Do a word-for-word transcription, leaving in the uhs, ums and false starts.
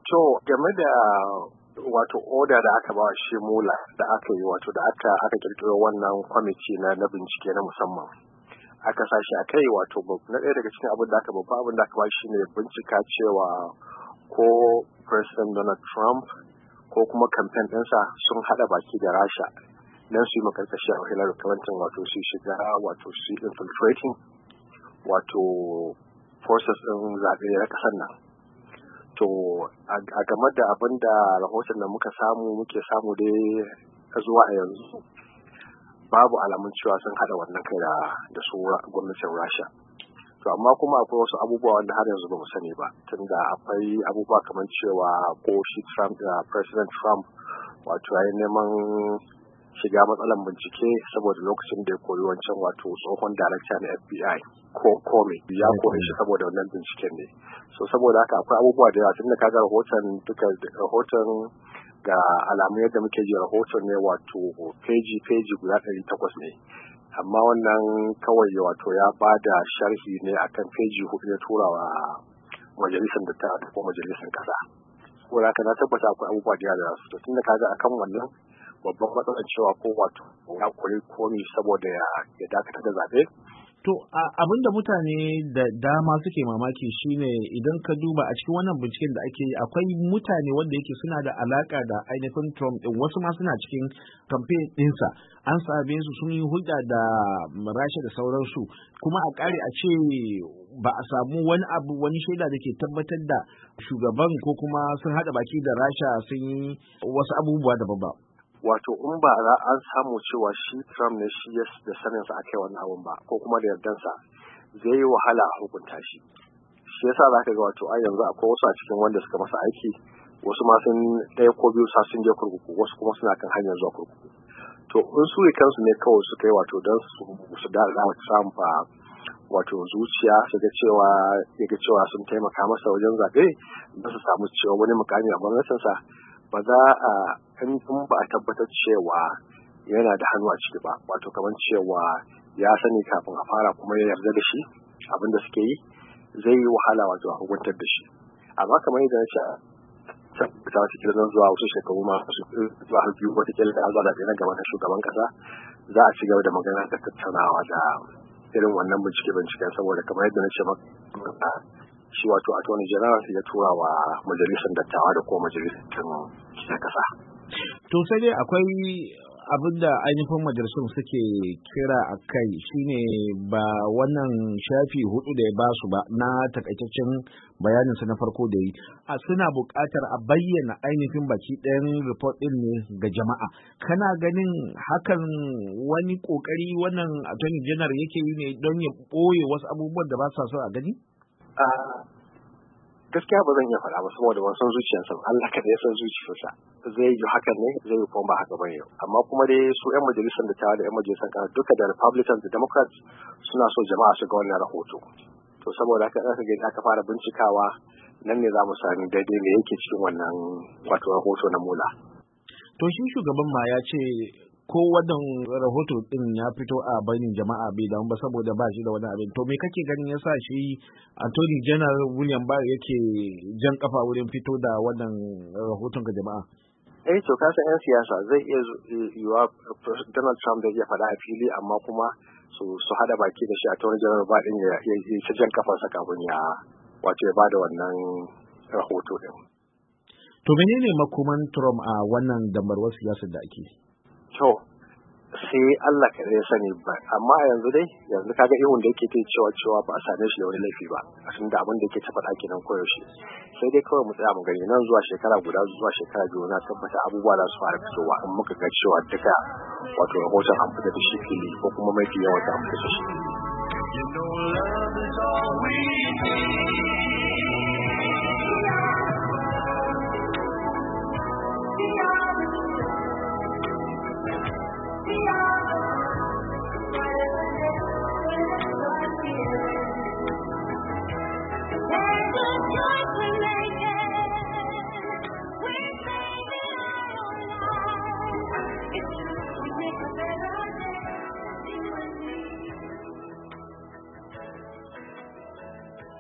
To game da wato oda da aka ba shi Mula da aka yi wato da aka aka kirkiro wannan kwamiti na na bincike na musamman. Aka sashi a kai wato na ɗaya daga cikin abin da aka babba abin da aka ba shi ne bincika cewa ko President Donald Trump ko kuma kamfen ɗinsa sun haɗa baki da Rasha don su yi makarkashi a Hillary Clinton wato su shiga wato su infiltrating wato forces ɗin zaɓe na ƙasar nan. To a game da abin da rahoton da muka samu muke samu dai zuwa a yanzu babu alamun cewa sun hada wannan kai da su gwamnatin Rasha. To amma kuma akwai wasu abubuwa wanda har yanzu ba mu sani ba, tunda akwai abubuwa kamar cewa ko shi Trump da President Trump wato yayin neman shiga matsalan bincike saboda lokacin da ya koyi wancan wato tsohon darakta na F B I ko Comey ya koyi shi saboda wannan binciken ne. So saboda haka akwai abubuwa da yawa tunda kaga rahoton duka rahoton ga alamu yadda muke ji rahoton ne wato peji peji guda ɗari takwas ne, amma wannan kawai wato ya bada sharhi ne akan peji hudu ya tura wa majalisar da ta ko majalisar kasa. Saboda haka na tabbata akwai abubuwa da yawa da tunda kaga akan wannan babban matsalar cewa ko wato ya kori komi saboda ya dakatar da zaɓe. To abin da mutane da dama suke mamaki shine idan ka duba a cikin wannan binciken da ake yi akwai mutane wanda yake suna da alaka da ainihin Trump din, wasu ma suna cikin campaign ɗinsa, an same su sun yi hulɗa da Rasha da sauransu, kuma a ƙare a ce ba a samu wani abu wani shaida da ke tabbatar da shugaban ko kuma sun haɗa baki da Rasha sun yi wasu abubuwa daban ba. Wato in ba an samu cewa shi Trump ne shi da saninsa a kai wannan abun ba ko kuma da yardansa, zai yi wahala a hukunta shi. Shi yasa za ka ga wato a yanzu akwai wasu a cikin wanda suka masa aiki, wasu ma sun ɗaya ko biyu sa sun je kurkuku, wasu kuma suna kan hanyar zuwa kurkuku. To in su kansu ne kawai suka yi wato don su da Trump wato zuciya su ga cewa ya ga cewa sun taimaka masa wajen zaɓe don su samu cewa wani mukami a gwamnatinsa, ba za a in ba a tabbatar cewa yana da hannu a ciki ba, wato kamar cewa ya sani kafin a fara kuma ya yarda da shi abin da suke yi, zai yi wahala wato a hukuntar da shi. Amma kamar yadda na ce ta wasu kirgin zuwa wasu shekaru ma zuwa har biyu wata kila da an zaɓe na gaba na shugaban ƙasa, za a ci gaba da magana da tattaunawa da irin wannan bincike binciken saboda kamar yadda na ce maka shi wato attorney general ya tura wa majalisar dattawa da kuma majalisar kasa. To sai dai akwai abin da ainihin majalisun suke kira a kai shine ba wannan shafi hudu da ya ba su ba na takaitaccen bayaninsa na farko da yi, a suna buƙatar a bayyana ainihin baki ɗayan report ɗin ne ga jama'a. Kana ganin hakan wani ƙoƙari wannan attorney general yake yi ne don ya ɓoye wasu abubuwan da ba sa so a gani? Gaskiya ba zan iya faɗa ba saboda ban san zuciyarsa, Allah kada ya san zuciyarsa, zai yi hakan ne zai yi kuma ba haka bane. Amma kuma dai su yan majalisar da ta da yan majalisar kan duka da Republicans da Democrats suna so jama'a su ga wannan rahoto. To saboda haka aka ga aka fara bincikawa nan ne za mu sami daidai me yake cikin wannan wato rahoto na Mula. To shi shugaban ma ya ce ko wannan rahoto din ya fito a bainin jama'a bai damu ba saboda ba shi da wani abin. To me kake ganin yasa shi Attorney General William Barr yake jan kafa wurin fito da wannan rahoton ga jama'a? Eh to kasan yan siyasa zai iya yiwa Donald Trump da ya faɗa a fili amma kuma su su hada baki da shi Attorney General Barr din ya ya jan kafarsa kafin ya wato ya bada wannan rahoto din. To menene makoman Trump a wannan dambarwar siyasar da ake? To sai Allah ka ya sani ba, amma yanzu dai yanzu kaga ihun da yake ta cewa cewa ba a same shi da wani laifi ba, a tun da abin da yake ta faɗa kenan koyaushe. Sai dai kawai mu tsaya mu gani nan zuwa shekara guda zuwa shekara biyu na tabbata abubuwa za su fara fitowa in muka ga cewa duka wato rahoton an fita da shi fili ko kuma mafi yawan an fita da shi. There's a choice we make.